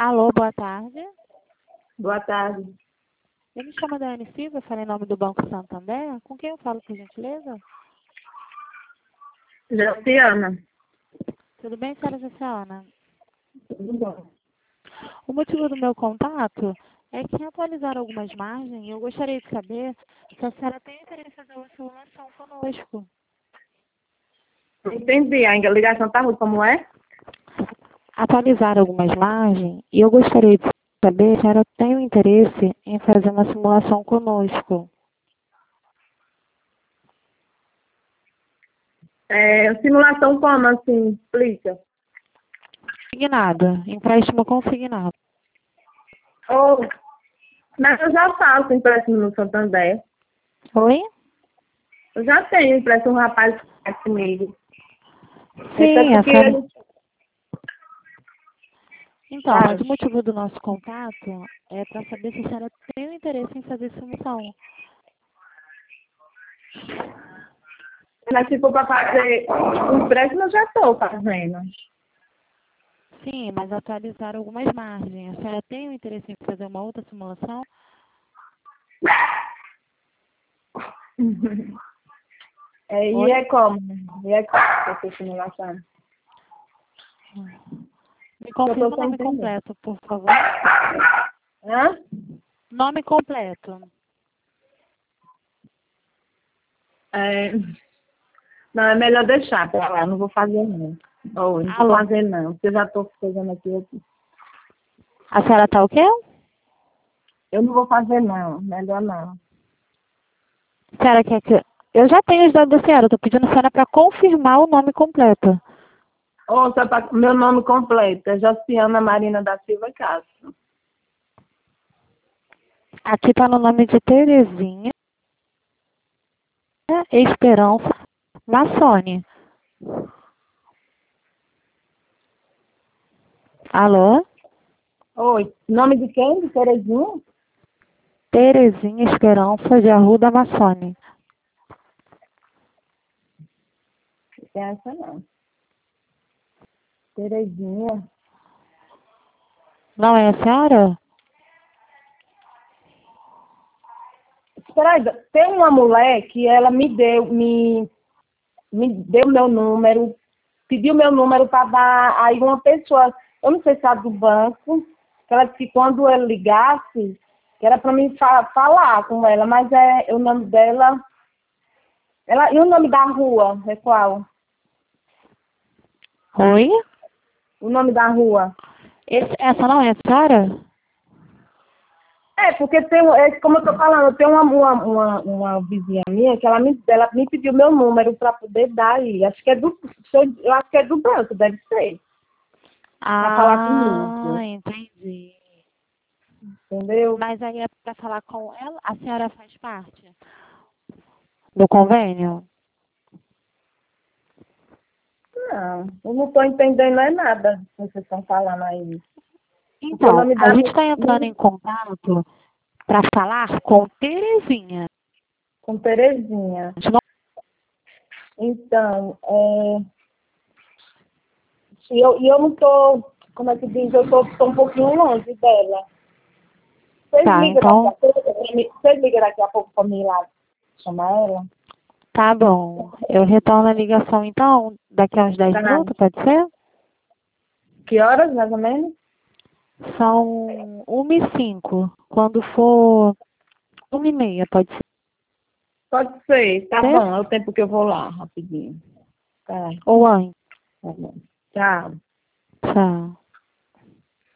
Alô, boa tarde. Boa tarde. Eu me chamo Daiane Silva, falei em nome do Banco Santander. Com quem eu falo, por gentileza? Josiana. Tudo bem, senhora Josiana? Tudo bom? O motivo do meu contato é que atualizaram algumas margens e eu gostaria de saber se a senhora tem interesse em fazer uma simulação conosco. Não entendi, a ligação tá ruim, como é? Atualizaram algumas margens e eu gostaria de saber se a senhora tem o interesse em fazer uma simulação conosco. Simulação como, assim, explica? Consignado, empréstimo consignado. Oh, mas eu já faço empréstimo no Santander. Oi? Eu já tenho empréstimo, um rapaz que está comigo. Até Sim, a porque senhora... ele... Então, Claro. mas o motivo do nosso contato é para saber se a senhora tem o interesse em fazer simulação. Mas se for para fazer um empréstimo, eu já estou fazendo. Sim, mas atualizaram algumas margens. A senhora tem o interesse em fazer uma outra simulação? E Oi? é como? E é como essa simulação? Me Eu estou confirma o sem nome entender. completo, por favor. Hã? Nome completo. É, não, é melhor deixar para lá, não vou fazer não. Ou não vou Alô? fazer não, porque eu já estou fazendo aqui. A senhora tá o quê? Eu não vou fazer não, melhor não. A senhora quer que... Eu já tenho os dados da senhora, eu tô pedindo a senhora para confirmar o nome completo. Ouça, meu nome completo é Josiana Marina da Silva Castro. Aqui tá no nome de Terezinha Esperança Massone. Alô? Oi, nome de quem? De Terezinha? Terezinha Esperança de Arruda Massone. Não tem essa não. Terezinha. Não é a senhora? Espera aí, tem uma mulher que ela me deu meu número, pediu meu número para dar aí uma pessoa, eu não sei se é do banco, que ela disse que quando ele ligasse, que era para mim falar com ela, mas o nome dela, e o nome da rua, é qual? Oi? O nome da rua? Essa não é a senhora? Porque como eu estou falando, tem uma vizinha minha que ela me pediu meu número para poder dar aí. Acho que eu acho que é do banco, deve ser. Para falar Ah, comigo. entendi. Entendeu? Mas aí é para falar com ela? A senhora faz parte do convênio? Não, eu não estou entendendo nada que vocês estão falando aí. Porque o Então, nome a da gente está entrando em contato para falar com Terezinha. com Terezinha. A gente não... Então, eu não estou, como é que diz, eu estou um pouquinho longe dela. Tá, então, Vocês ligam daqui a pouco para mim ir lá chamar ela? tá bom. Eu retorno a ligação, então, daqui a uns 10 Tá. minutos, pode ser? Que horas, mais ou menos? São 1h05. Quando for 1h30, pode Pode ser, tá ser? bom, é o tempo que eu vou lá, rapidinho. Tá, Ou antes? tá bom. Tchau. Tchau.